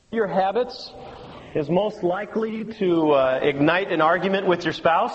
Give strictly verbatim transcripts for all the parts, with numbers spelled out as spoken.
Your habits is most likely to uh, ignite an argument with your spouse.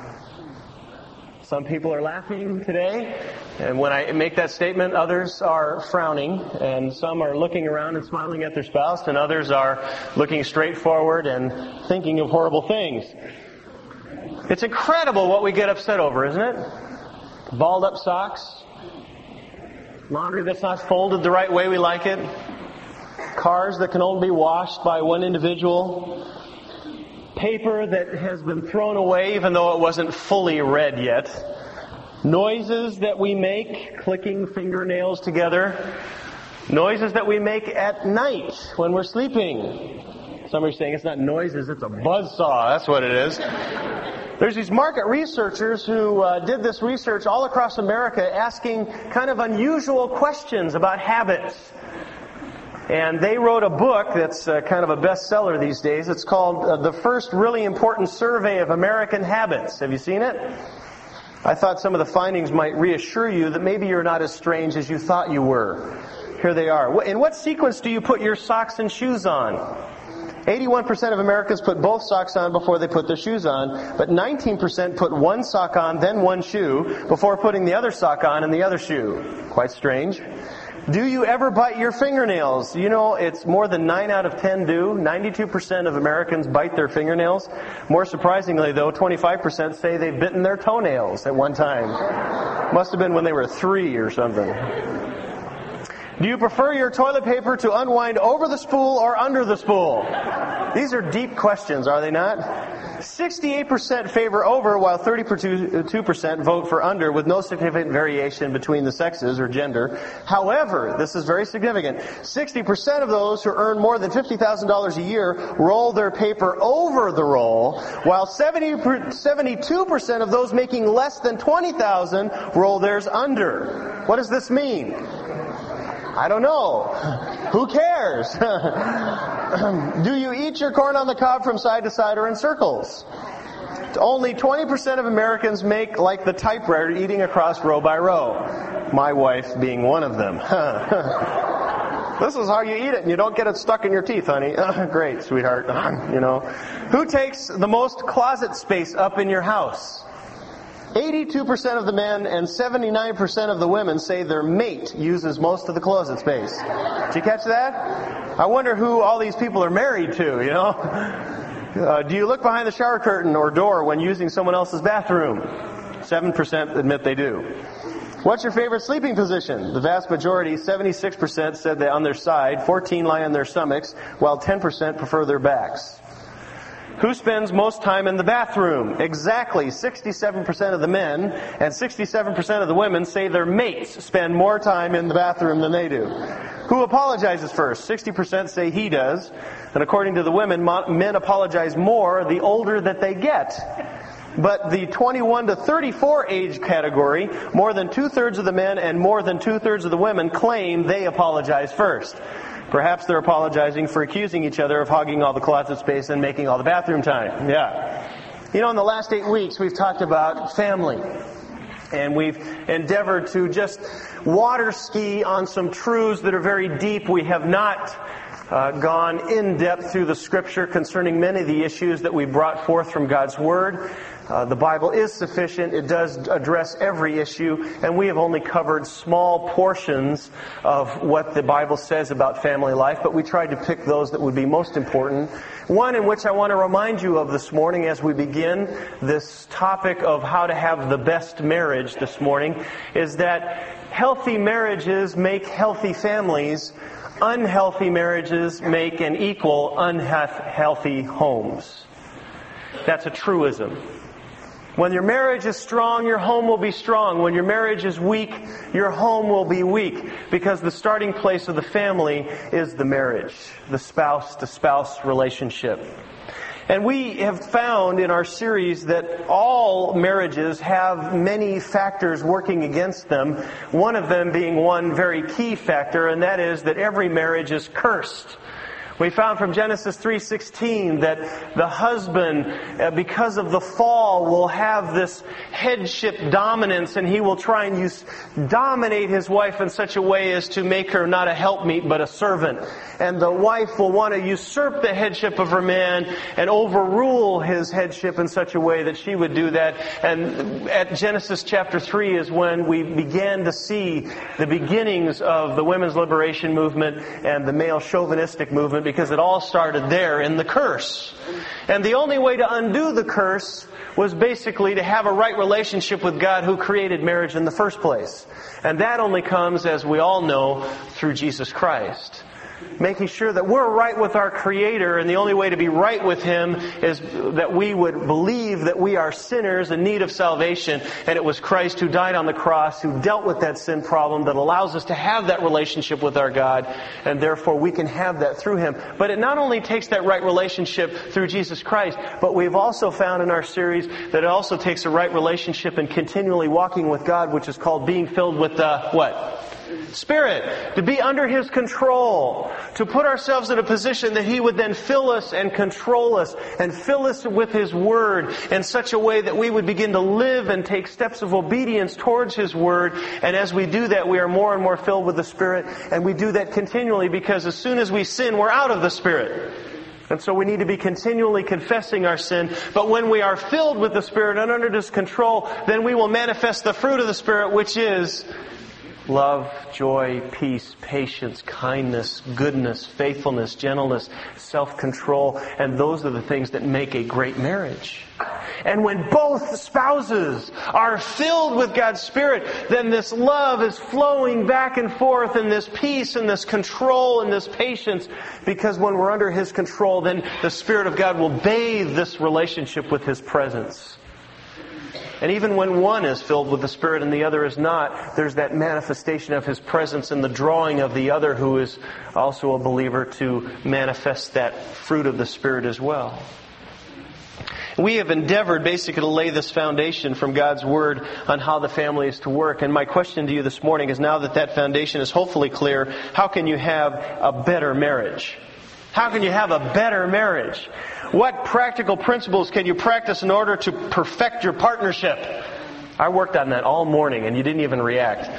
Some people are laughing today, and when I make that statement, others are frowning, and some are looking around and smiling at their spouse, and others are looking straight forward and thinking of horrible things. It's incredible what we get upset over, isn't it? Balled up socks, laundry that's not folded the right way we like it, cars that can only be washed by one individual, paper that has been thrown away even though it wasn't fully read yet, noises that we make, clicking fingernails together, noises that we make at night when we're sleeping. Some are saying it's not noises, it's a buzzsaw. That's what it is. There's these market researchers who uh, did this research all across America asking kind of unusual questions about habits. And they wrote a book that's uh, kind of a bestseller these days. It's called uh, The First Really Important Survey of American Habits. Have you seen it? I thought some of the findings might reassure you that maybe you're not as strange as you thought you were. Here they are. In what sequence do you put your socks and shoes on? eighty-one percent of Americans put both socks on before they put their shoes on, but nineteen percent put one sock on, then one shoe, before putting the other sock on and the other shoe. Quite strange. Do you ever bite your fingernails? You know, it's more than nine out of ten do. ninety-two percent of Americans bite their fingernails. More surprisingly, though, twenty-five percent say they've bitten their toenails at one time. Must have been when they were three or something. Do you prefer your toilet paper to unwind over the spool or under the spool? These are deep questions, are they not? sixty-eight percent favor over, while thirty-two percent vote for under, with no significant variation between the sexes or gender. However, this is very significant, sixty percent of those who earn more than fifty thousand dollars a year roll their paper over the roll, while seventy-two percent of those making less than twenty thousand dollars roll theirs under. What does this mean? I don't know. Who cares? Do you eat your corn on the cob from side to side or in circles? Only twenty percent of Americans make like the typewriter, eating across row by row. My wife being one of them. This is how you eat it, and you don't get it stuck in your teeth, honey. Great, sweetheart. You know. Who takes the most closet space up in your house? eighty-two percent of the men and seventy-nine percent of the women say their mate uses most of the closet space. Did you catch that? I wonder who all these people are married to, you know? Uh, do you look behind the shower curtain or door when using someone else's bathroom? seven percent admit they do. What's your favorite sleeping position? The vast majority, seventy-six percent, said they on their side, fourteen lie on their stomachs, while ten percent prefer their backs. Who spends most time in the bathroom? Exactly sixty-seven percent of the men and sixty-seven percent of the women say their mates spend more time in the bathroom than they do. Who apologizes first? sixty percent say he does. And according to the women, men apologize more the older that they get. But the twenty-one to thirty-four age category, more than two-thirds of the men and more than two-thirds of the women claim they apologize first. Perhaps they're apologizing for accusing each other of hogging all the closet space and making all the bathroom time. Yeah. You know, in the last eight weeks, we've talked about family. And we've endeavored to just water ski on some truths that are very deep. We have not uh, gone in depth through the Scripture concerning many of the issues that we brought forth from God's Word. Uh, the Bible is sufficient. It does address every issue, and we have only covered small portions of what the Bible says about family life, but we tried to pick those that would be most important. One in which I want to remind you of this morning as we begin this topic of how to have the best marriage this morning is that healthy marriages make healthy families. Unhealthy marriages make and equal unhealthy homes. That's a truism. When your marriage is strong, your home will be strong. When your marriage is weak, your home will be weak. Because the starting place of the family is the marriage, the spouse-to-spouse relationship. And we have found in our series that all marriages have many factors working against them. One of them being one very key factor, and that is that every marriage is cursed. We found from Genesis three sixteen that the husband, uh, because of the fall, will have this headship dominance, and he will try and use, dominate his wife in such a way as to make her not a helpmeet but a servant. And the wife will want to usurp the headship of her man and overrule his headship in such a way that she would do that. And at Genesis chapter three is when we began to see the beginnings of the women's liberation movement and the male chauvinistic movement, because it all started there in the curse. And the only way to undo the curse was basically to have a right relationship with God, who created marriage in the first place. And that only comes, as we all know, through Jesus Christ. Making sure that we're right with our Creator, and the only way to be right with Him is that we would believe that we are sinners in need of salvation, and it was Christ who died on the cross, who dealt with that sin problem, that allows us to have that relationship with our God, and therefore we can have that through Him. But it not only takes that right relationship through Jesus Christ, but we've also found in our series that it also takes a right relationship and continually walking with God, which is called being filled with the, what? Spirit. To be under His control. To put ourselves in a position that He would then fill us and control us and fill us with His Word in such a way that we would begin to live and take steps of obedience towards His Word. And as we do that, we are more and more filled with the Spirit. And we do that continually, because as soon as we sin, we're out of the Spirit. And so we need to be continually confessing our sin. But when we are filled with the Spirit and under His control, then we will manifest the fruit of the Spirit, which is love, joy, peace, patience, kindness, goodness, faithfulness, gentleness, self-control. And those are the things that make a great marriage. And when both spouses are filled with God's Spirit, then this love is flowing back and forth, and this peace and this control and this patience. Because when we're under His control, then the Spirit of God will bathe this relationship with His presence. And even when one is filled with the Spirit and the other is not, there's that manifestation of His presence and the drawing of the other, who is also a believer, to manifest that fruit of the Spirit as well. We have endeavored basically to lay this foundation from God's Word on how the family is to work. And my question to you this morning is, now that that foundation is hopefully clear, how can you have a better marriage? How can you have a better marriage? What practical principles can you practice in order to perfect your partnership? I worked on that all morning and you didn't even react.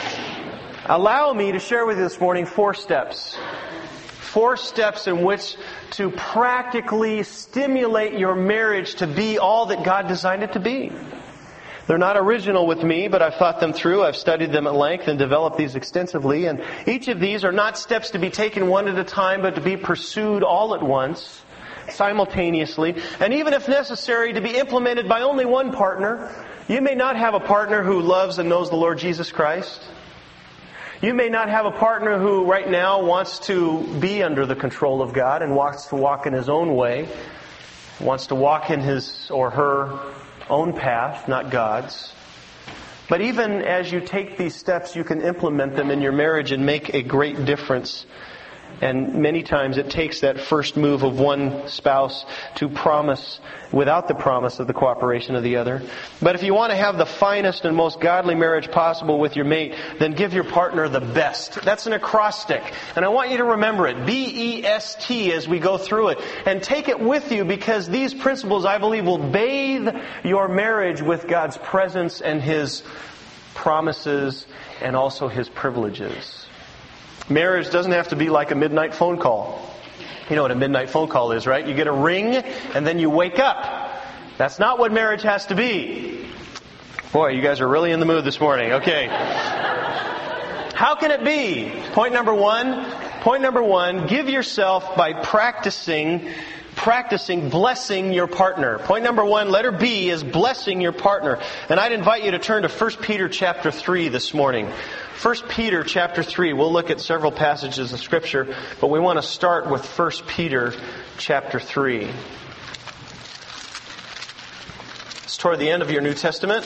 Allow me to share with you this morning four steps. Four steps in which to practically stimulate your marriage to be all that God designed it to be. They're not original with me, but I've thought them through. I've studied them at length and developed these extensively. And each of these are not steps to be taken one at a time, but to be pursued all at once, simultaneously. And even if necessary, to be implemented by only one partner. You may not have a partner who loves and knows the Lord Jesus Christ. You may not have a partner who right now wants to be under the control of God and wants to walk in his own way, wants to walk in his or her own path, not God's. But even as you take these steps, you can implement them in your marriage and make a great difference. And many times it takes that first move of one spouse to promise without the promise of the cooperation of the other. But if you want to have the finest and most godly marriage possible with your mate, then give your partner the best. That's an acrostic. And I want you to remember it. B E S T as we go through it. And take it with you, because these principles, I believe, will bathe your marriage with God's presence and His promises and also His privileges. Marriage doesn't have to be like a midnight phone call. You know what a midnight phone call is, right? You get a ring and then you wake up. That's not what marriage has to be. Boy, you guys are really in the mood this morning. Okay. How can it be? Point number one. Point number one, give yourself by practicing Practicing blessing your partner. Point number one, letter B, is blessing your partner. And I'd invite you to turn to First Peter chapter three this morning. First Peter chapter three. We'll look at several passages of Scripture, but we want to start with First Peter chapter three. It's toward the end of your New Testament.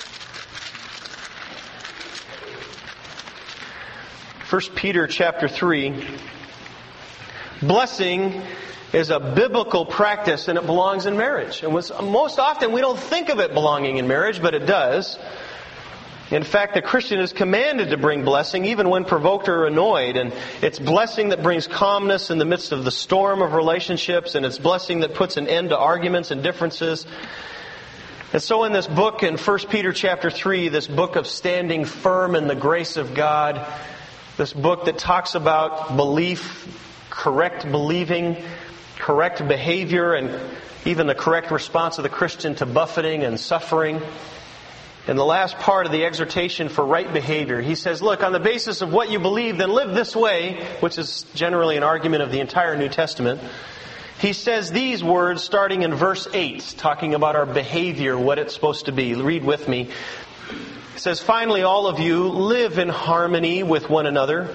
First Peter chapter three. Blessing is a biblical practice, and it belongs in marriage. And most often we don't think of it belonging in marriage, but it does. In fact, the Christian is commanded to bring blessing even when provoked or annoyed. And it's blessing that brings calmness in the midst of the storm of relationships. And it's blessing that puts an end to arguments and differences. And so in this book, in First Peter chapter three, this book of standing firm in the grace of God, this book that talks about belief, correct believing, correct behavior, and even the correct response of the Christian to buffeting and suffering. In the last part of the exhortation for right behavior, he says, look, on the basis of what you believe, then live this way, which is generally an argument of the entire New Testament. He says these words starting in verse eight, talking about our behavior, what it's supposed to be. Read with me. It says, finally, all of you live in harmony with one another.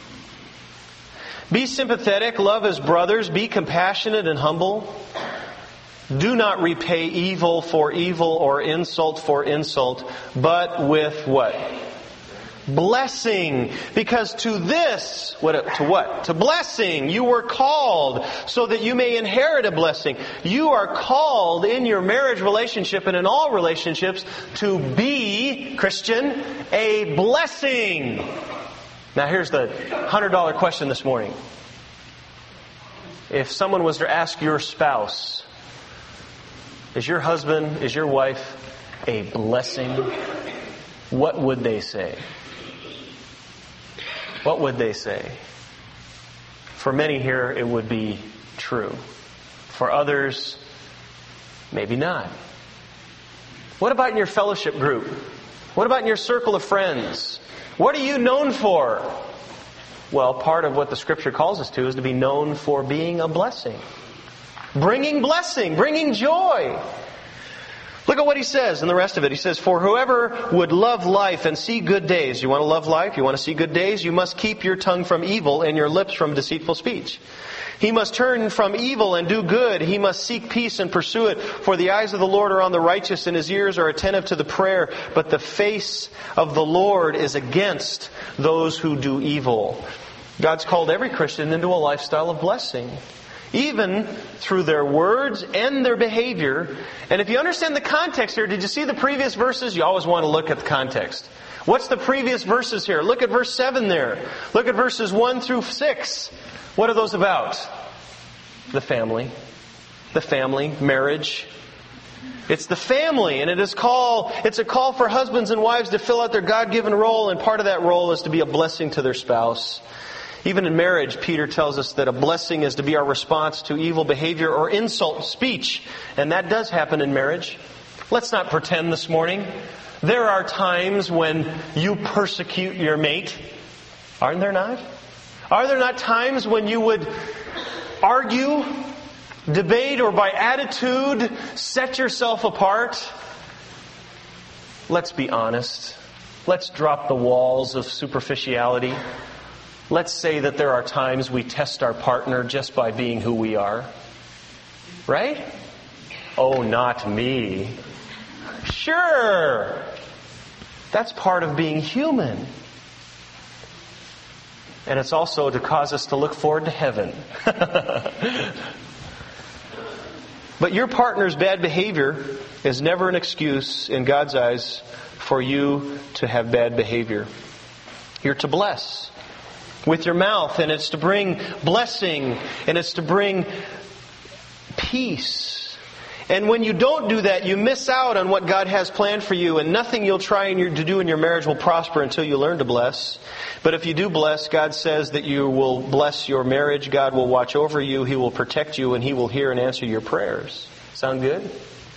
Be sympathetic, love as brothers, be compassionate and humble. Do not repay evil for evil or insult for insult, but with what? Blessing. Because to this, what, to what? To blessing. You were called so that you may inherit a blessing. You are called in your marriage relationship and in all relationships to be, Christian, a blessing. Now here's the one hundred dollar question this morning. If someone was to ask your spouse, is your husband, is your wife a blessing? What would they say? What would they say? For many here, it would be true. For others, maybe not. What about in your fellowship group? What about in your circle of friends? What are you known for? Well, part of what the Scripture calls us to is to be known for being a blessing. Bringing blessing, bringing joy. Look at what he says in the rest of it. He says, for whoever would love life and see good days. You want to love life? You want to see good days? You must keep your tongue from evil and your lips from deceitful speech. He must turn from evil and do good. He must seek peace and pursue it. For the eyes of the Lord are on the righteous and His ears are attentive to the prayer. But the face of the Lord is against those who do evil. God's called every Christian into a lifestyle of blessing, even through their words and their behavior. And if you understand the context here, did you see the previous verses? You always want to look at the context. What's the previous verses here? Look at verse seven there. Look at verses one through six. What are those about? The family. The family, marriage. It's the family, and it is call, it's a call for husbands and wives to fill out their God-given role, and part of that role is to be a blessing to their spouse. Even in marriage, Peter tells us that a blessing is to be our response to evil behavior or insult speech. And that does happen in marriage. Let's not pretend this morning. There are times when you persecute your mate. Aren't there not? Are there not times when you would argue, debate, or by attitude set yourself apart? Let's be honest. Let's drop the walls of superficiality. Let's say that there are times we test our partner just by being who we are. Right? Oh, not me. Sure. That's part of being human. And it's also to cause us to look forward to heaven. But your partner's bad behavior is never an excuse in God's eyes for you to have bad behavior. You're to bless with your mouth, and it's to bring blessing, and it's to bring peace. And when you don't do that, you miss out on what God has planned for you, and nothing you'll try in your, to do in your marriage will prosper until you learn to bless. But if you do bless, God says that you will bless your marriage, God will watch over you, He will protect you, and He will hear and answer your prayers. Sound good?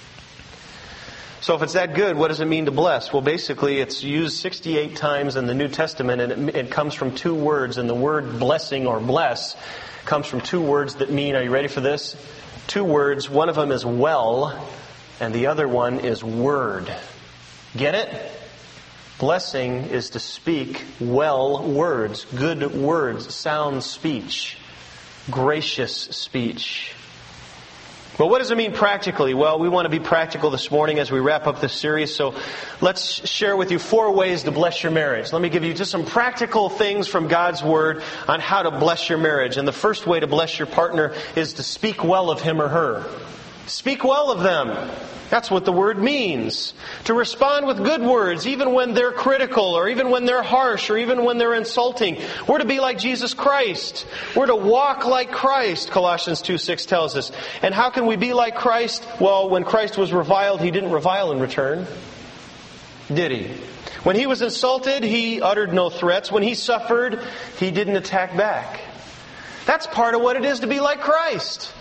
So if it's that good, what does it mean to bless? Well, basically, it's used sixty-eight times in the New Testament, and it, it comes from two words. And the word blessing or bless comes from two words that mean, are you ready for this? Two words. One of them is well, and the other one is word. Get it? Blessing is to speak well words, good words, sound speech, gracious speech. Well, what does it mean practically? Well, we want to be practical this morning as we wrap up this series. So let's share with you four ways to bless your marriage. Let me give you just some practical things from God's Word on how to bless your marriage. And the first way to bless your partner is to speak well of him or her. Speak well of them. That's what the word means. To respond with good words, even when they're critical, or even when they're harsh, or even when they're insulting. We're to be like Jesus Christ. We're to walk like Christ, Colossians two six tells us. And how can we be like Christ? Well, when Christ was reviled, He didn't revile in return. Did He? When He was insulted, He uttered no threats. When He suffered, He didn't attack back. That's part of what it is to be like Christ.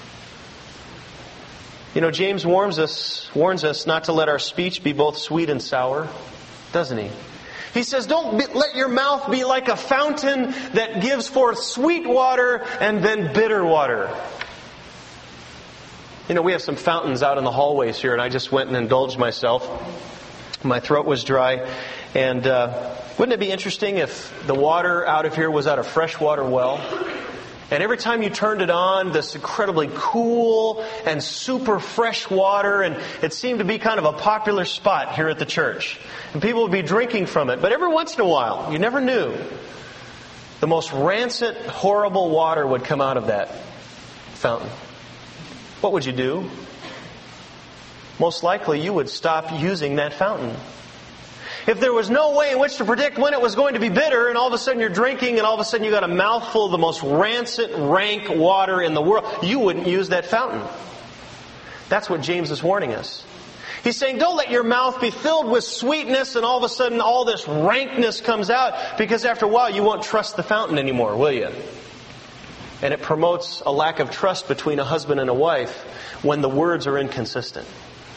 You know, James warns us, warns us not to let our speech be both sweet and sour, doesn't he? He says, don't be, let your mouth be like a fountain that gives forth sweet water and then bitter water. You know, we have some fountains out in the hallways here, and I just went and indulged myself. My throat was dry. And uh, wouldn't it be interesting if the water out of here was out of freshwater well? And every time you turned it on, this incredibly cool and super fresh water, and it seemed to be kind of a popular spot here at the church. And people would be drinking from it. But every once in a while, you never knew, the most rancid, horrible water would come out of that fountain. What would you do? Most likely you would stop using that fountain. If there was no way in which to predict when it was going to be bitter, and all of a sudden you're drinking, and all of a sudden you got a mouthful of the most rancid, rank water in the world, you wouldn't use that fountain. That's what James is warning us. He's saying, don't let your mouth be filled with sweetness, and all of a sudden all this rankness comes out, because after a while you won't trust the fountain anymore, will you? And it promotes a lack of trust between a husband and a wife when the words are inconsistent.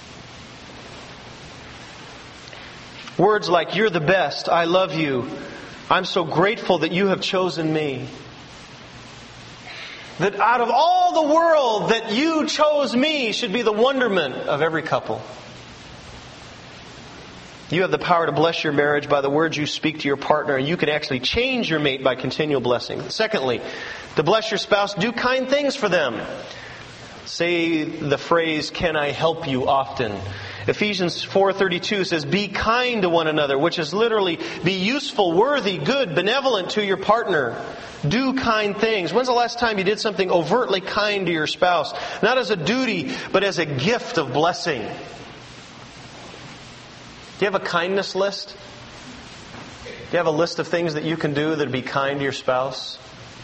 Words like, you're the best, I love you, I'm so grateful that you have chosen me. That out of all the world, that you chose me should be the wonderment of every couple. You have the power to bless your marriage by the words you speak to your partner, and you can actually change your mate by continual blessing. Secondly, to bless your spouse, do kind things for them. Say the phrase, can I help you, often. Ephesians four thirty-two says, be kind to one another, which is literally be useful, worthy, good, benevolent to your partner. Do kind things. When's the last time you did something overtly kind to your spouse? Not as a duty, but as a gift of blessing. Do you have a kindness list? Do you have a list of things that you can do that would be kind to your spouse?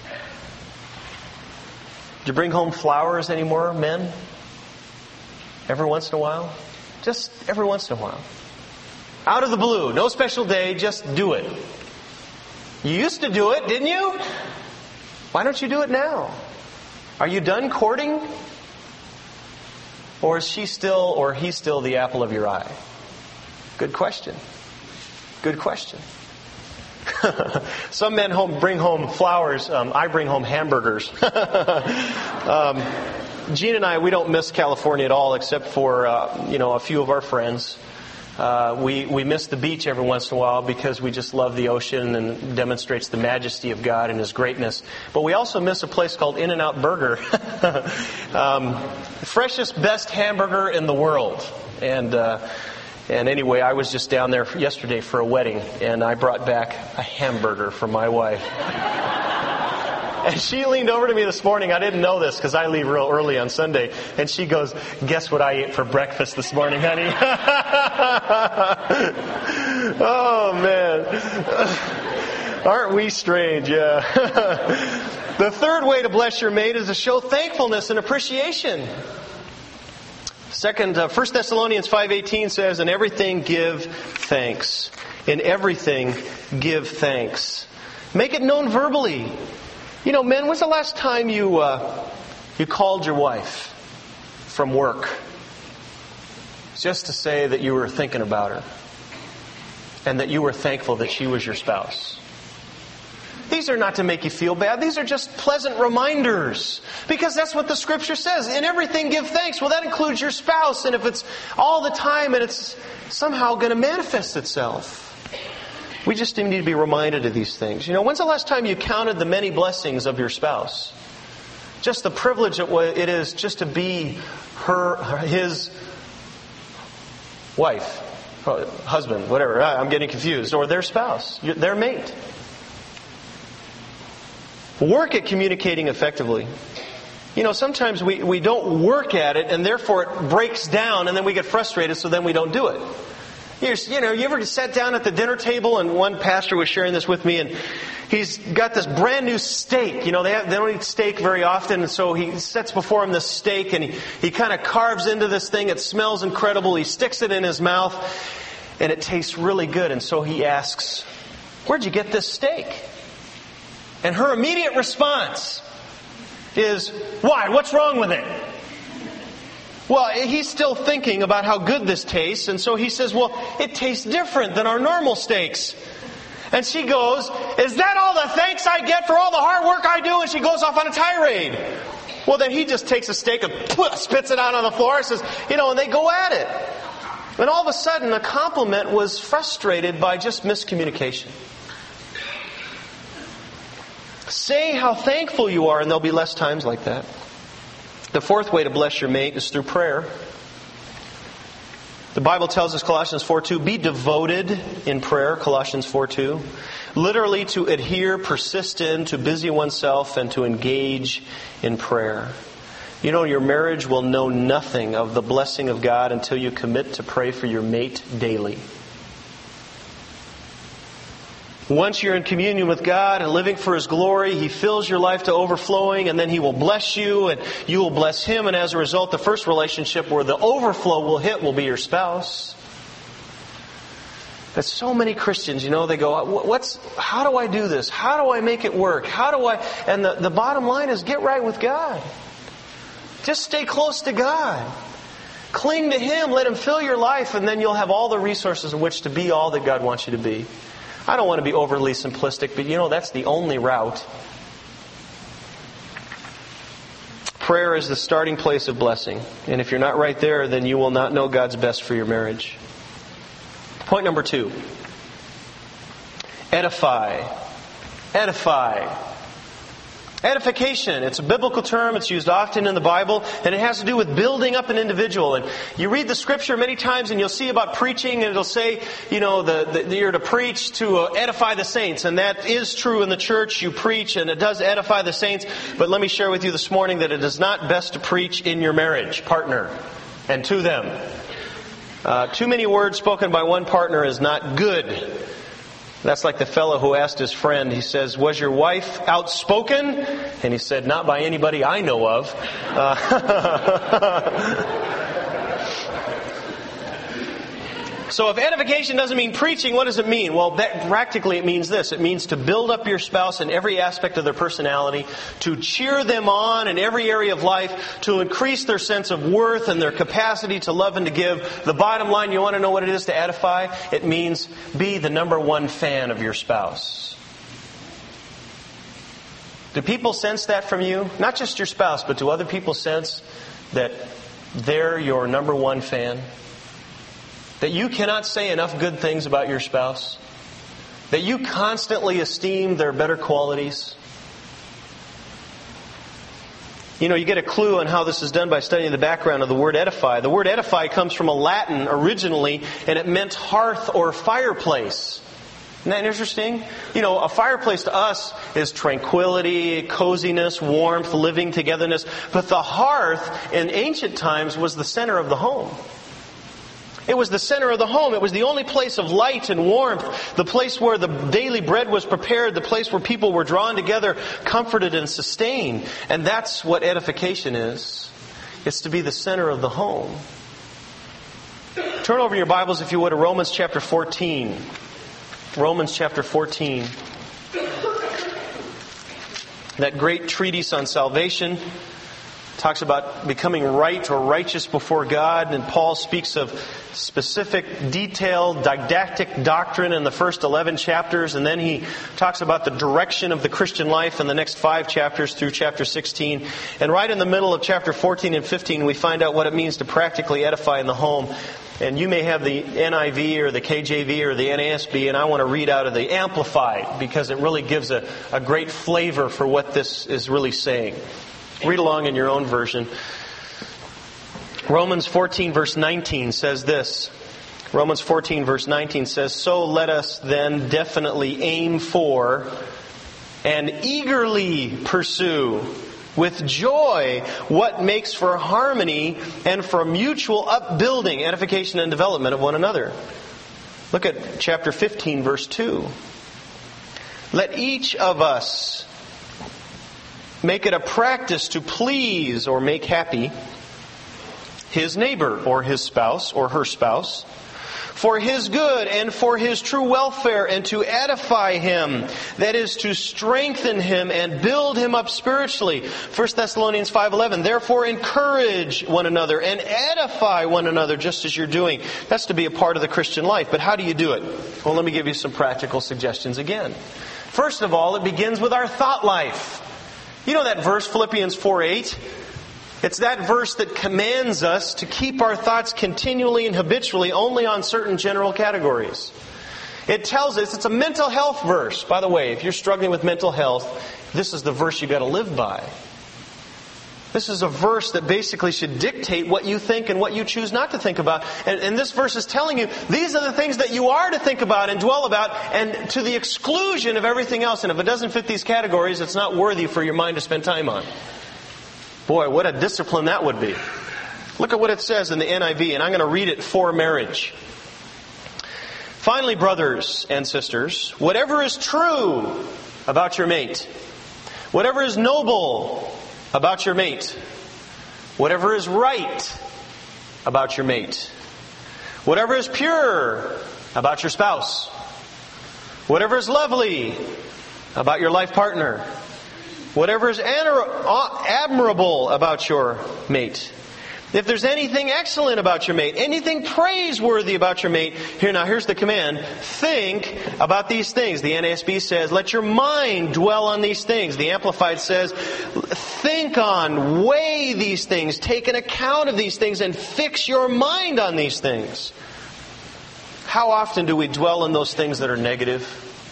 Do you bring home flowers anymore, men? Every once in a while? Just every once in a while. Out of the blue. No special day. Just do it. You used to do it, didn't you? Why don't you do it now? Are you done courting? Or is she still, or he still the apple of your eye? Good question. Good question. Some men home bring home flowers. Um, I bring home hamburgers. um, Gene and I, we don't miss California at all, except for uh, you know a few of our friends. Uh, we we miss the beach every once in a while because we just love the ocean and it demonstrates the majesty of God and His greatness. But we also miss a place called In-N-Out Burger, um, freshest, best hamburger in the world. And uh, and anyway, I was just down there yesterday for a wedding, and I brought back a hamburger for my wife. And she leaned over to me this morning. I didn't know this because I leave real early on Sunday. And she goes, guess what I ate for breakfast this morning, honey? Oh, man. Aren't we strange? Yeah. The third way to bless your mate is to show thankfulness and appreciation. Second, uh, First Thessalonians five eighteen says, in everything give thanks. In everything give thanks. Make it known verbally. You know, men, when's the last time you uh, you called your wife from work just to say that you were thinking about her and that you were thankful that she was your spouse? These are not to make you feel bad. These are just pleasant reminders. Because that's what the Scripture says. In everything give thanks. Well, that includes your spouse. And if it's all the time and it's somehow going to manifest itself, we just need to be reminded of these things. You know, when's the last time you counted the many blessings of your spouse? Just the privilege it is just to be her, his wife, husband, whatever. I'm getting confused. Or their spouse, their mate. Work at communicating effectively. You know, sometimes we, we don't work at it, and therefore it breaks down, and then we get frustrated, so then we don't do it. You're, you know, you ever sat down at the dinner table, and one pastor was sharing this with me, and he's got this brand new steak. You know, they, have, they don't eat steak very often, and so he sets before him this steak, and he, he kind of carves into this thing. It smells incredible. He sticks it in his mouth, and it tastes really good. And so he asks, "Where'd you get this steak?" And her immediate response is, "Why? What's wrong with it?" Well, he's still thinking about how good this tastes, and so he says, "Well, it tastes different than our normal steaks." And she goes, "Is that all the thanks I get for all the hard work I do?" And she goes off on a tirade. Well, then he just takes a steak and spits it out on the floor and says, you know, and they go at it. And all of a sudden, the compliment was frustrated by just miscommunication. Say how thankful you are, and there'll be less times like that. The fourth way to bless your mate is through prayer. The Bible tells us, Colossians four two, be devoted in prayer, Colossians four two. Literally to adhere, persist in, to busy oneself, and to engage in prayer. You know, your marriage will know nothing of the blessing of God until you commit to pray for your mate daily. Once you're in communion with God and living for His glory, He fills your life to overflowing, and then He will bless you and you will bless Him. And as a result, the first relationship where the overflow will hit will be your spouse. But so many Christians, you know, they go, "What's? How do I do this? How do I make it work? How do I?" And the, the bottom line is get right with God. Just stay close to God. Cling to Him. Let Him fill your life, and then you'll have all the resources in which to be all that God wants you to be. I don't want to be overly simplistic, but you know, that's the only route. Prayer is the starting place of blessing. And if you're not right there, then you will not know God's best for your marriage. Point number two. Edify. Edify. Edification. It's a biblical term. It's used often in the Bible. And it has to do with building up an individual. And you read the Scripture many times and you'll see about preaching, and it'll say, you know, the, the, you're to preach to uh, edify the saints. And that is true in the church. You preach and it does edify the saints. But let me share with you this morning that it is not best to preach in your marriage partner and to them. Uh, too many words spoken by one partner is not good. That's like the fellow who asked his friend, he says, "Was your wife outspoken?" And he said, "Not by anybody I know of." Uh, so if edification doesn't mean preaching, what does it mean? Well, that, practically it means this. It means to build up your spouse in every aspect of their personality, to cheer them on in every area of life, to increase their sense of worth and their capacity to love and to give. The bottom line, you want to know what it is to edify? It means be the number one fan of your spouse. Do people sense that from you? Not just your spouse, but do other people sense that they're your number one fan? That you cannot say enough good things about your spouse? That you constantly esteem their better qualities? You know, you get a clue on how this is done by studying the background of the word edify. The word edify comes from a Latin originally, and it meant hearth or fireplace. Isn't that interesting? You know, a fireplace to us is tranquility, coziness, warmth, living togetherness. But the hearth in ancient times was the center of the home. It was the center of the home. It was the only place of light and warmth, the place where the daily bread was prepared, the place where people were drawn together, comforted and sustained. And that's what edification is. It's to be the center of the home. Turn over your Bibles, if you would, to Romans chapter fourteen. Romans chapter fourteen. That great treatise on salvation talks about becoming right or righteous before God, and Paul speaks of specific, detailed, didactic doctrine in the first eleven chapters, and then he talks about the direction of the Christian life in the next five chapters through chapter sixteen. And right in the middle of chapter fourteen and fifteen, we find out what it means to practically edify in the home. And you may have the N I V or the K J V or the N A S B, and I want to read out of the Amplified because it really gives a, a great flavor for what this is really saying. Read along in your own version. Romans fourteen verse nineteen says this. Romans fourteen verse nineteen says, "So let us then definitely aim for and eagerly pursue with joy what makes for harmony and for mutual upbuilding, edification, and development of one another. Look at chapter fifteen, verse two. Let each of us make it a practice to please or make happy his neighbor or his spouse or her spouse, for his good and for his true welfare, and to edify him, that is, to strengthen him and build him up spiritually. First Thessalonians five eleven, therefore encourage one another and edify one another just as you're doing. That's to be a part of the Christian life. But how do you do it? Well, let me give you some practical suggestions again. First of all, it begins with our thought life. You know that verse, Philippians four eight? It's that verse that commands us to keep our thoughts continually and habitually only on certain general categories. It tells us, it's a mental health verse. By the way, if you're struggling with mental health, this is the verse you've got to live by. This is a verse that basically should dictate what you think and what you choose not to think about. And, and this verse is telling you, these are the things that you are to think about and dwell about, and to the exclusion of everything else. And if it doesn't fit these categories, it's not worthy for your mind to spend time on. Boy, what a discipline that would be. Look at what it says in the N I V, and I'm going to read it for marriage. Finally, brothers and sisters, whatever is true about your mate, whatever is noble about your mate, whatever is right about your mate, whatever is pure about your spouse, whatever is lovely about your life partner, whatever is admirable about your mate, if there's anything excellent about your mate, anything praiseworthy about your mate, here now here's the command, think about these things. The N A S B says, let your mind dwell on these things. The Amplified says, think on, weigh these things, take an account of these things, and fix your mind on these things. How often do we dwell on those things that are negative?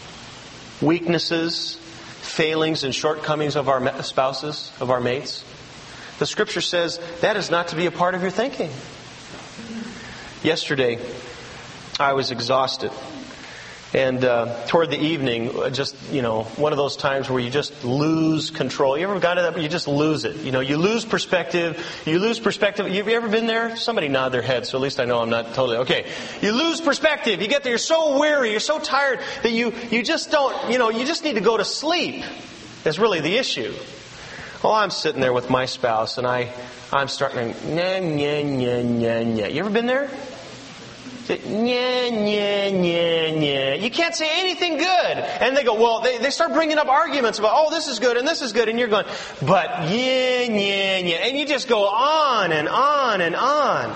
Weaknesses, failings and shortcomings of our spouses, of our mates. The Scripture says that is not to be a part of your thinking. Yesterday, I was exhausted. And uh, toward the evening, just, you know, one of those times where you just lose control. You ever got to that where you just lose it? You know, you lose perspective. You lose perspective. Have you ever been there? Somebody nod their head, so at least I know I'm not totally... Okay. You lose perspective. You get there, you're so weary, you're so tired that you, you just don't, you know, you just need to go to sleep. That's really the issue. Well, I'm sitting there with my spouse, and I, I'm starting to... Nya, nya, nya, nya, nya. You ever been there? Nya, nya, nya, nya. You can't say anything good. And they go, well, they, they start bringing up arguments about, oh, this is good and this is good. And you're going, but yeah, yeah, yeah. And you just go on and on and on.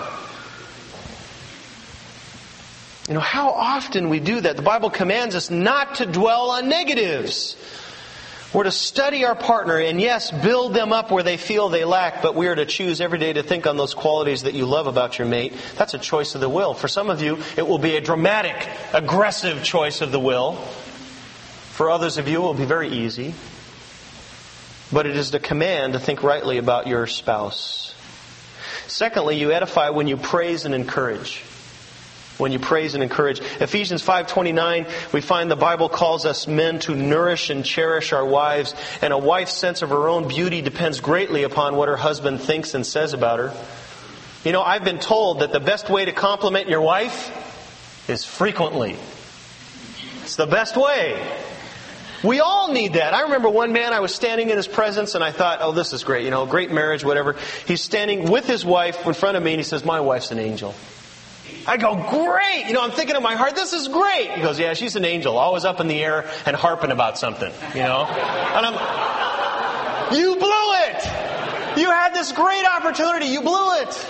You know, how often we do that. The Bible commands us not to dwell on negatives. We're to study our partner and, yes, build them up where they feel they lack, but we are to choose every day to think on those qualities that you love about your mate. That's a choice of the will. For some of you, it will be a dramatic, aggressive choice of the will. For others of you, it will be very easy. But it is the command to think rightly about your spouse. Secondly, you edify when you praise and encourage. When you praise and encourage. Ephesians five twenty-nine, we find the Bible calls us men to nourish and cherish our wives, and a wife's sense of her own beauty depends greatly upon what her husband thinks and says about her. You know, I've been told that the best way to compliment your wife is frequently. It's the best way. We all need that. I remember one man, I was standing in his presence and I thought, oh, this is great, you know, great marriage, whatever. He's standing with his wife in front of me and he says, my wife's an angel. I go, great! You know, I'm thinking in my heart, this is great! He goes, yeah, she's an angel, always up in the air and harping about something, you know? And I'm, you blew it! You had this great opportunity, you blew it!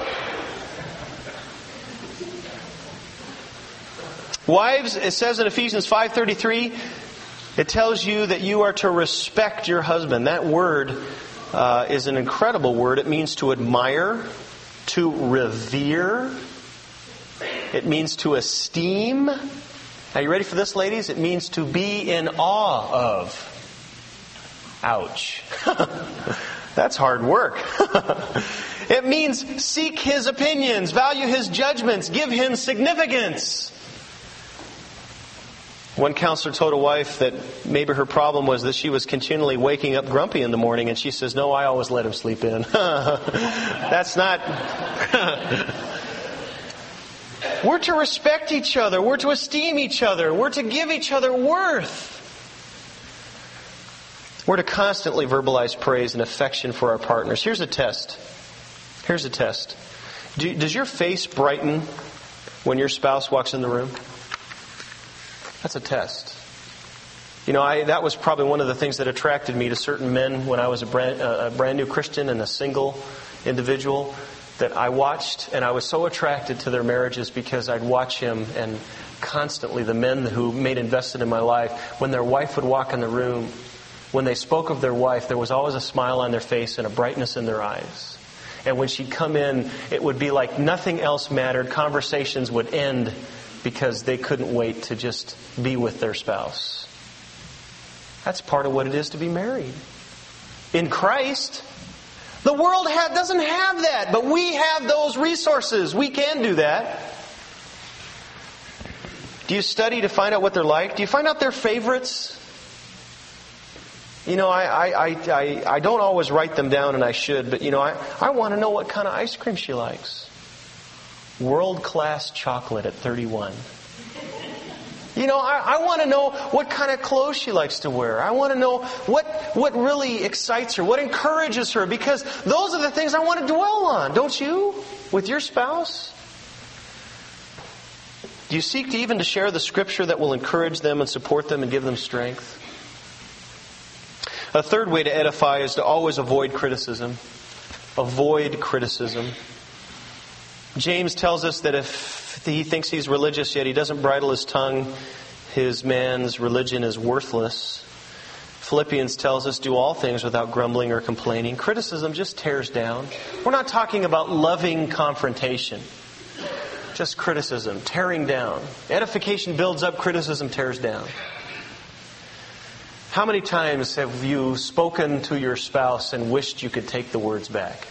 Wives, it says in Ephesians five thirty-three, it tells you that you are to respect your husband. That word uh, is an incredible word. It means to admire, to revere. It means to esteem. Are you ready for this, ladies? It means to be in awe of. Ouch. That's hard work. It means seek his opinions, value his judgments, give him significance. One counselor told a wife that maybe her problem was that she was continually waking up grumpy in the morning, and she says, "No, I always let him sleep in." That's not... We're to respect each other. We're to esteem each other. We're to give each other worth. We're to constantly verbalize praise and affection for our partners. Here's a test. Here's a test. Do, does your face brighten when your spouse walks in the room? That's a test. You know, I, that was probably one of the things that attracted me to certain men when I was a brand, uh, a brand new Christian and a single individual, that I watched, and I was so attracted to their marriages because I'd watch him, and constantly the men who made invested in my life, when their wife would walk in the room, when they spoke of their wife, there was always a smile on their face and a brightness in their eyes. And when she'd come in, it would be like nothing else mattered. Conversations would end because they couldn't wait to just be with their spouse. That's part of what it is to be married. In Christ, the world ha- doesn't have that, but we have those resources. We can do that. Do you study to find out what they're like? Do you find out their favorites? You know, I, I, I, I don't always write them down, and I should, but you know, I, I want to know what kind of ice cream she likes. World-class chocolate at thirty-one. You know, I, I want to know what kind of clothes she likes to wear. I want to know what, what really excites her, what encourages her, because those are the things I want to dwell on, don't you? With your spouse? Do you seek to even to share the Scripture that will encourage them and support them and give them strength? A third way to edify is to always avoid criticism. Avoid criticism. James tells us that if he thinks he's religious yet he doesn't bridle his tongue, his man's religion is worthless. Philippians tells us, do all things without grumbling or complaining. Criticism just tears down. We're not talking about loving confrontation. Just criticism, tearing down. Edification builds up, criticism tears down. How many times have you spoken to your spouse and wished you could take the words back?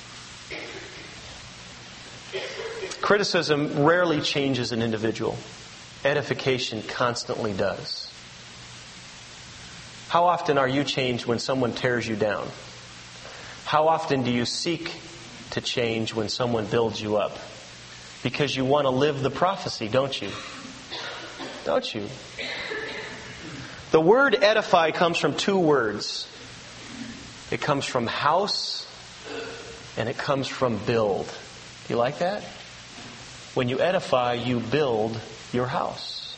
Criticism rarely changes an individual. Edification constantly does. How often are you changed when someone tears you down? How often do you seek to change when someone builds you up? Because you want to live the prophecy, don't you? Don't you? The word edify comes from two words. It comes from house and it comes from build. Do you like that? When you edify, you build your house.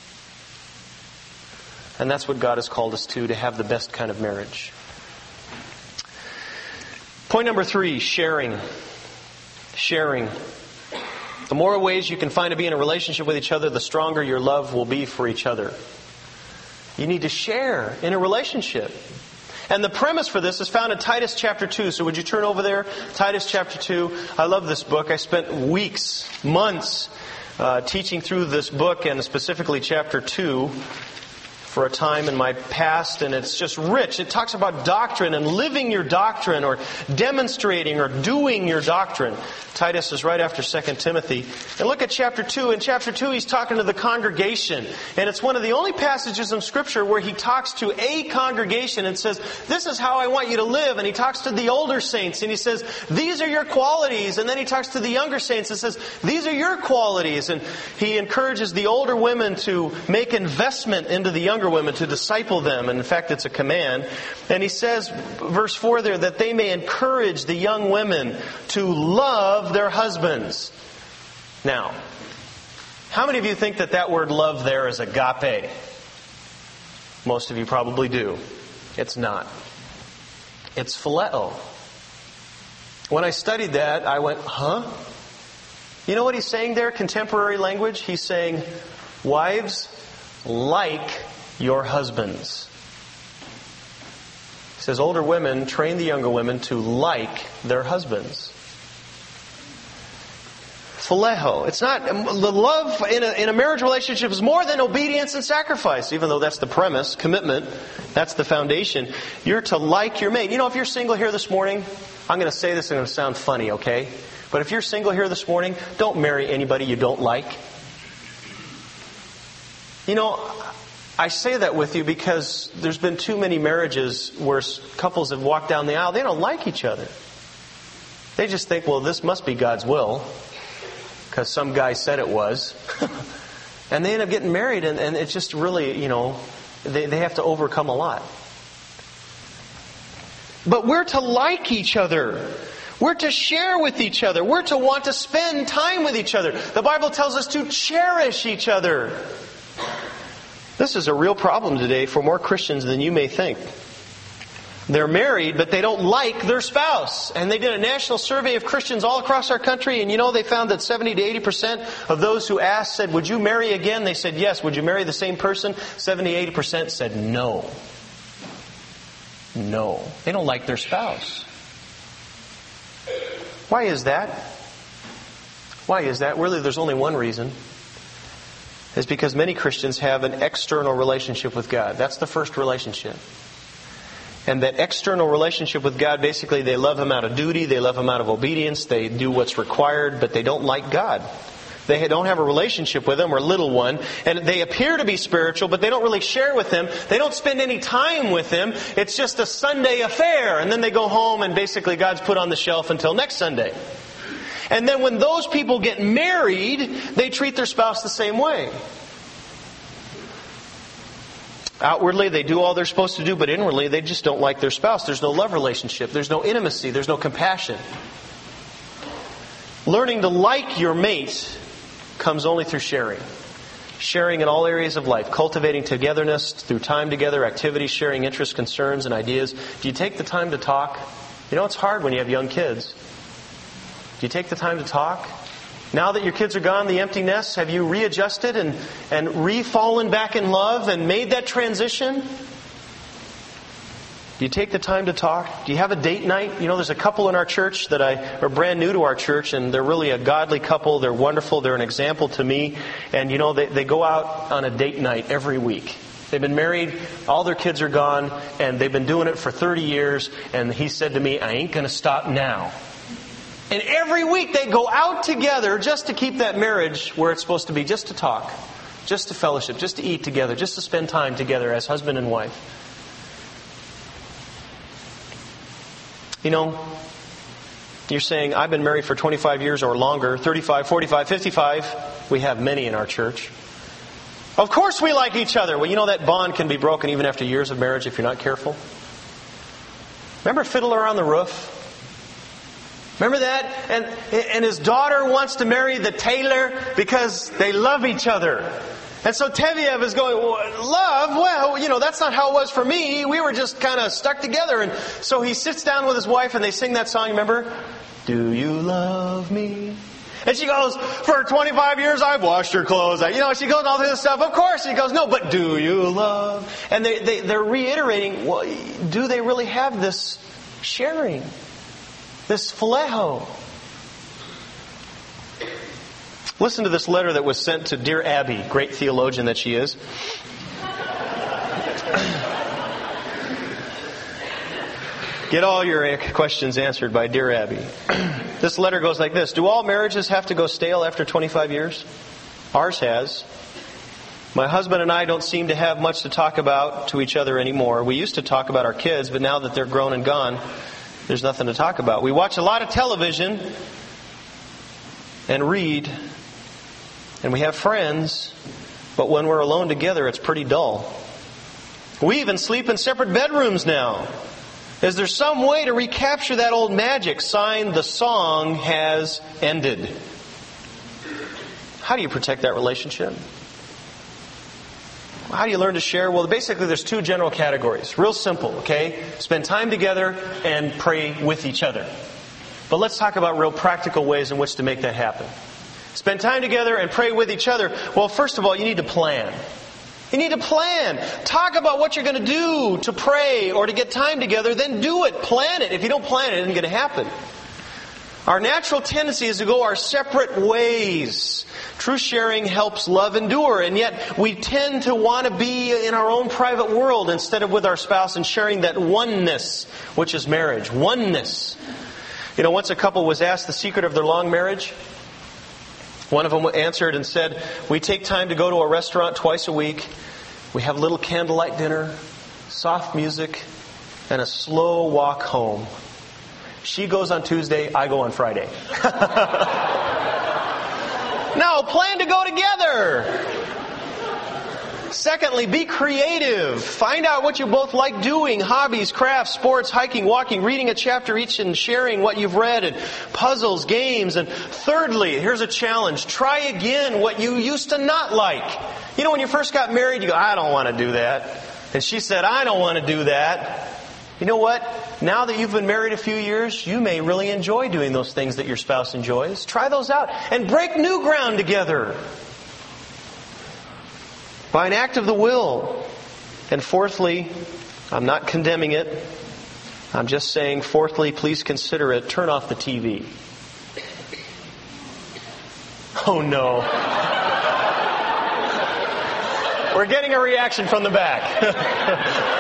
And that's what God has called us to, to have the best kind of marriage. Point number three, sharing. Sharing. The more ways you can find to be in a relationship with each other, the stronger your love will be for each other. You need to share in a relationship. And the premise for this is found in Titus chapter two. So would you turn over there? Titus chapter two. I love this book. I spent weeks, months uh, teaching through this book, and specifically chapter two, for a time in my past, and it's just rich. It talks about doctrine and living your doctrine, or demonstrating or doing your doctrine. Titus is right after Second Timothy. And look at chapter two. In chapter two, he's talking to the congregation. And it's one of the only passages in Scripture where he talks to a congregation and says, this is how I want you to live. And he talks to the older saints and he says, these are your qualities. And then he talks to the younger saints and says, these are your qualities. And he encourages the older women to make investment into the younger women, to disciple them. And in fact, it's a command. And he says, verse four there, that they may encourage the young women to love their husbands. Now, how many of you think that that word love there is agape? Most of you probably do. It's not. It's phileo. When I studied that, I went, huh? You know what he's saying there, contemporary language? He's saying, wives, like your husbands. He says, older women, train the younger women to like their husbands. Phileo. It's not, the love in a, in a marriage relationship is more than obedience and sacrifice, even though that's the premise, commitment. That's the foundation. You're to like your mate. You know, if you're single here this morning, I'm going to say this, it's going to sound funny, okay? But if you're single here this morning, don't marry anybody you don't like. You know, I say that with you because there's been too many marriages where couples have walked down the aisle. They don't like each other. They just think, well, this must be God's will because some guy said it was. And they end up getting married, and, and it's just really, you know, they, they have to overcome a lot. But we're to like each other. We're to share with each other. We're to want to spend time with each other. The Bible tells us to cherish each other. This is a real problem today for more Christians than you may think. They're married, but they don't like their spouse. And they did a national survey of Christians all across our country, and you know, they found that seventy to eighty percent of those who asked said, would you marry again? They said yes. Would you marry the same person? seventy to eighty percent said no. No. They don't like their spouse. Why is that? Why is that? Really, there's only one reason. It's because many Christians have an external relationship with God. That's the first relationship. And that external relationship with God, basically they love Him out of duty, they love Him out of obedience, they do what's required, but they don't like God. They don't have a relationship with Him, or little one, and they appear to be spiritual, but they don't really share with Him. They don't spend any time with Him. It's just a Sunday affair, and then they go home and basically God's put on the shelf until next Sunday. And then when those people get married, they treat their spouse the same way. Outwardly, they do all they're supposed to do, but inwardly, they just don't like their spouse. There's no love relationship. There's no intimacy. There's no compassion. Learning to like your mate comes only through sharing. Sharing in all areas of life. Cultivating togetherness through time together, activities, sharing interests, concerns, and ideas. Do you take the time to talk? You know, it's hard when you have young kids. Do you take the time to talk? Now that your kids are gone, the empty nest, have you readjusted and, and re-fallen back in love and made that transition? Do you take the time to talk? Do you have a date night? You know, there's a couple in our church that I are brand new to our church, and they're really a godly couple. They're wonderful. They're an example to me. And, you know, they, they go out on a date night every week. They've been married, all their kids are gone, and they've been doing it for thirty years. And he said to me, I ain't going to stop now. And every week they go out together just to keep that marriage where it's supposed to be, just to talk, just to fellowship, just to eat together, just to spend time together as husband and wife. You know, you're saying, I've been married for twenty-five years or longer, thirty-five, forty-five, fifty-five. We have many in our church. Of course we like each other. Well, you know that bond can be broken even after years of marriage if you're not careful. Remember Fiddler on the Roof? Remember that? And and his daughter wants to marry the tailor because they love each other. And so Tevyev is going, well, love? Well, you know, that's not how it was for me. We were just kind of stuck together. And so he sits down with his wife and they sing that song, remember? Do you love me? And she goes, for twenty-five years I've washed your clothes. You know, she goes all through this stuff. Of course. He goes, no, but do you love? And they, they, they're reiterating, well, do they really have this sharing? This phileo. Listen to this letter that was sent to dear Abby, great theologian that she is. Get all your questions answered by dear Abby. This letter goes like this. Do all marriages have to go stale after twenty-five years? Ours has. My husband and I don't seem to have much to talk about to each other anymore. We used to talk about our kids, but now that they're grown and gone, there's nothing to talk about. We watch a lot of television and read, and we have friends, but when we're alone together, it's pretty dull. We even sleep in separate bedrooms now. Is there some way to recapture that old magic? Signed, the song has ended. How do you protect that relationship? How do you learn to share? Well, basically there's two general categories. Real simple, okay? Spend time together and pray with each other. But let's talk about real practical ways in which to make that happen. Spend time together and pray with each other. Well, first of all, you need to plan. You need to plan. Talk about what you're going to do to pray or to get time together. Then do it. Plan it. If you don't plan it, it isn't going to happen. Our natural tendency is to go our separate ways. True sharing helps love endure, and yet we tend to want to be in our own private world instead of with our spouse and sharing that oneness, which is marriage. Oneness. You know, once a couple was asked the secret of their long marriage, one of them answered and said, we take time to go to a restaurant twice a week. We have a little candlelight dinner, soft music, and a slow walk home. She goes on Tuesday, I go on Friday. No, plan to go together. Secondly, be creative. Find out what you both like doing. Hobbies, crafts, sports, hiking, walking, reading a chapter each and sharing what you've read, and puzzles, games. And thirdly, here's a challenge. Try again what you used to not like. You know, when you first got married, you go, I don't want to do that. And she said, I don't want to do that. You know what? Now that you've been married a few years, you may really enjoy doing those things that your spouse enjoys. Try those out and break new ground together by an act of the will. And fourthly, I'm not condemning it. I'm just saying, fourthly, please consider it. Turn off the T V. Oh no. We're getting a reaction from the back.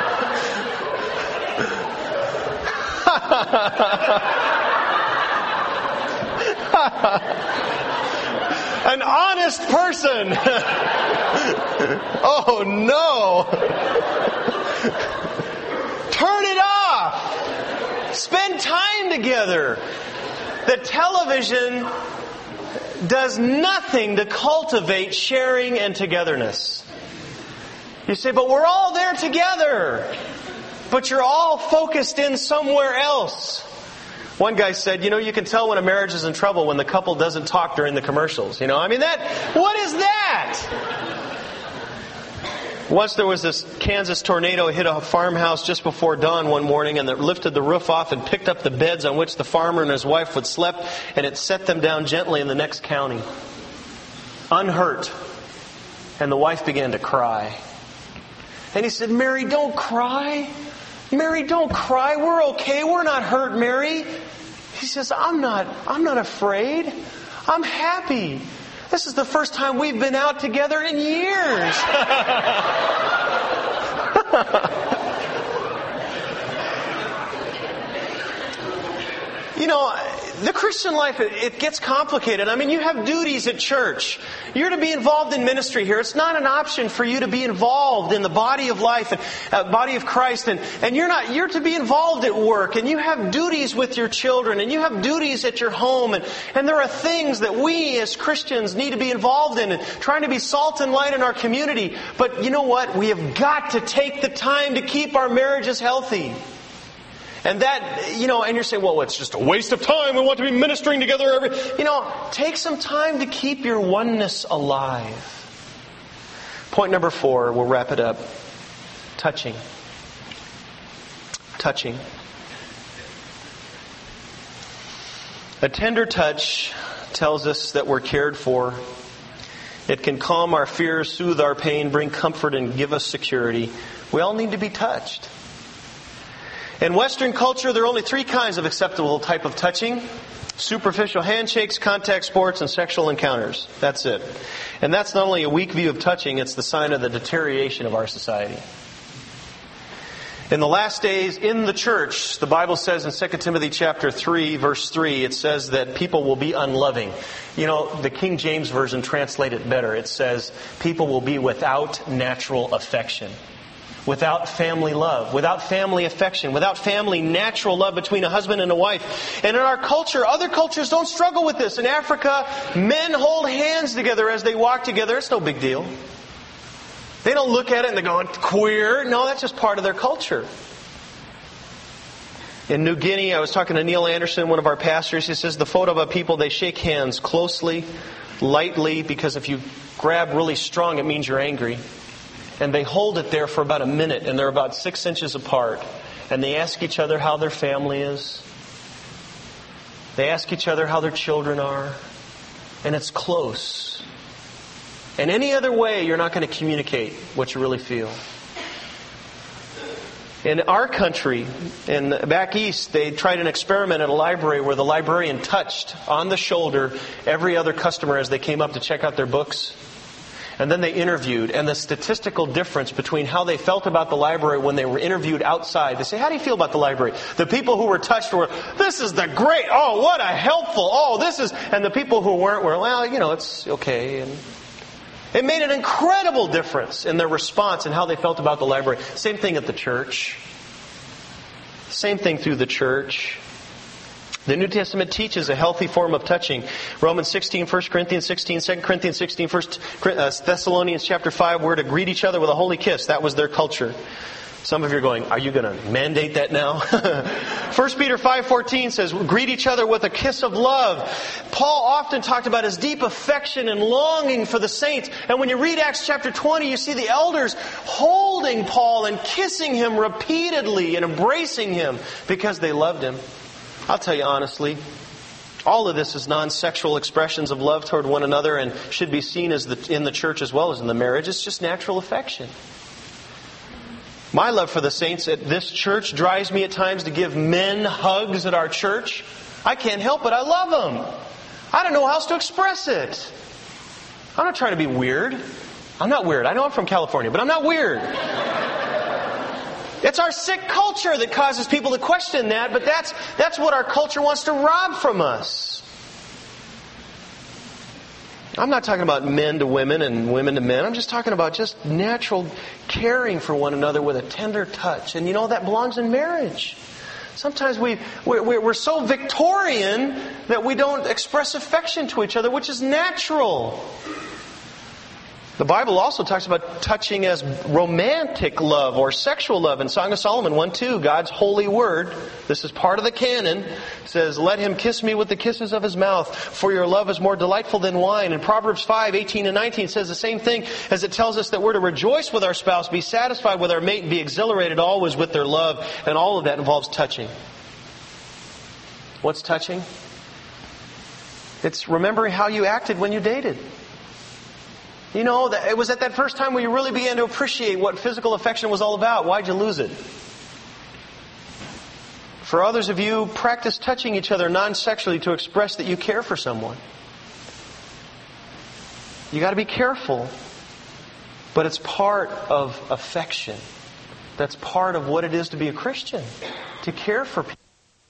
An honest person. Oh no. Turn it off. Spend time together. The television does nothing to cultivate sharing and togetherness. You say, but we're all there together. But you're all focused in somewhere else. One guy said, you know, you can tell when a marriage is in trouble when the couple doesn't talk during the commercials. You know, I mean, that, what is that? Once there was this Kansas tornado hit a farmhouse just before dawn one morning, and it lifted the roof off and picked up the beds on which the farmer and his wife would sleep, and it set them down gently in the next county, unhurt. And the wife began to cry. And he said, Mary, don't cry. Mary, don't cry. We're okay. We're not hurt, Mary. He says, I'm not, I'm not afraid. I'm happy. This is the first time we've been out together in years. You know, the Christian life, it gets complicated. I mean, you have duties at church. You're to be involved in ministry here. It's not an option for you to be involved in the body of life and uh, body of Christ. And, and you're not, you're to be involved at work. And you have duties with your children. And you have duties at your home. And, and there are things that we as Christians need to be involved in and trying to be salt and light in our community. But you know what? We have got to take the time to keep our marriages healthy. And that, you know, and you're saying, well, it's just a waste of time. We want to be ministering together every... You know, take some time to keep your oneness alive. Point number four, we'll wrap it up. Touching. Touching. A tender touch tells us that we're cared for. It can calm our fears, soothe our pain, bring comfort, and give us security. We all need to be touched. In Western culture, there are only three kinds of acceptable type of touching. Superficial handshakes, contact sports, and sexual encounters. That's it. And that's not only a weak view of touching, it's the sign of the deterioration of our society. In the last days, in the church, the Bible says in Second Timothy chapter three, verse three, it says that people will be unloving. You know, the King James Version translates it better. It says, people will be without natural affection. Without family love, without family affection, without family natural love between a husband and a wife. And in our culture, other cultures don't struggle with this. In Africa, men hold hands together as they walk together. It's no big deal. They don't look at it and they go, queer. No, that's just part of their culture. In New Guinea, I was talking to Neil Anderson, one of our pastors. He says the photo of people, they shake hands closely, lightly, because if you grab really strong, it means you're angry. And they hold it there for about a minute, and they're about six inches apart. And they ask each other how their family is. They ask each other how their children are. And it's close. And any other way, you're not going to communicate what you really feel. In our country, in back east, they tried an experiment at a library where the librarian touched on the shoulder every other customer as they came up to check out their books. And then they interviewed, and the statistical difference between how they felt about the library when they were interviewed outside. They say, how do you feel about the library? The people who were touched were, this is the great, oh, what a helpful, oh, this is, and the people who weren't were, well, you know, it's okay. And It made an incredible difference in their response and how they felt about the library. Same thing at the church. Same thing through the church. The New Testament teaches a healthy form of touching. Romans sixteen, First Corinthians sixteen, Second Corinthians sixteen, First Thessalonians chapter five, we're to greet each other with a holy kiss. That was their culture. Some of you are going, are you going to mandate that now? First Peter five fourteen says, greet each other with a kiss of love. Paul often talked about his deep affection and longing for the saints. And when you read Acts chapter twenty, you see the elders holding Paul and kissing him repeatedly and embracing him because they loved him. I'll tell you honestly, all of this is non-sexual expressions of love toward one another and should be seen as the, in the church as well as in the marriage. It's just natural affection. My love for the saints at this church drives me at times to give men hugs at our church. I can't help it. I love them. I don't know how else to express it. I'm not trying to be weird. I'm not weird. I know I'm from California, but I'm not weird. It's our sick culture that causes people to question that, but that's that's what our culture wants to rob from us. I'm not talking about men to women and women to men. I'm just talking about just natural caring for one another with a tender touch. And you know, that belongs in marriage. Sometimes we, we're, we're so Victorian that we don't express affection to each other, which is natural. The Bible also talks about touching as romantic love or sexual love. In Song of Solomon one two, God's holy word, this is part of the canon, says, let him kiss me with the kisses of his mouth, for your love is more delightful than wine. And Proverbs five eighteen and nineteen says the same thing, as it tells us that we're to rejoice with our spouse, be satisfied with our mate, and be exhilarated always with their love. And all of that involves touching. What's touching? It's remembering how you acted when you dated. You know, it was at that first time where you really began to appreciate what physical affection was all about. Why'd you lose it? For others of you, practice touching each other non-sexually to express that you care for someone. You got to be careful, but it's part of affection. That's part of what it is to be a Christian, to care for people.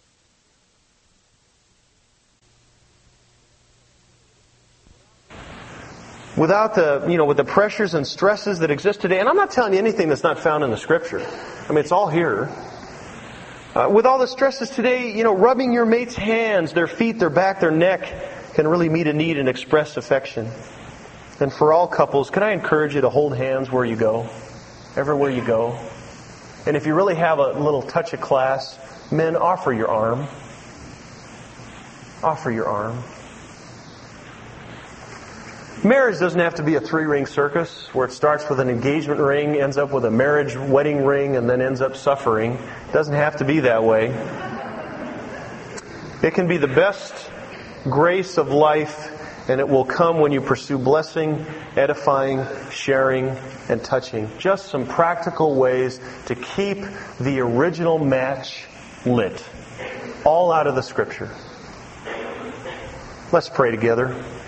Without the, you know, with the pressures and stresses that exist today, and I'm not telling you anything that's not found in the Scripture. I mean, it's all here. Uh, with all the stresses today, you know, rubbing your mate's hands, their feet, their back, their neck can really meet a need and express affection. And for all couples, can I encourage you to hold hands where you go, everywhere you go? And if you really have a little touch of class, men, offer your arm. Offer your arm. Marriage doesn't have to be a three-ring circus where it starts with an engagement ring, ends up with a marriage wedding ring, and then ends up suffering. It doesn't have to be that way. It can be the best grace of life, and it will come when you pursue blessing, edifying, sharing, and touching. Just some practical ways to keep the original match lit. All out of the Scripture. Let's pray together.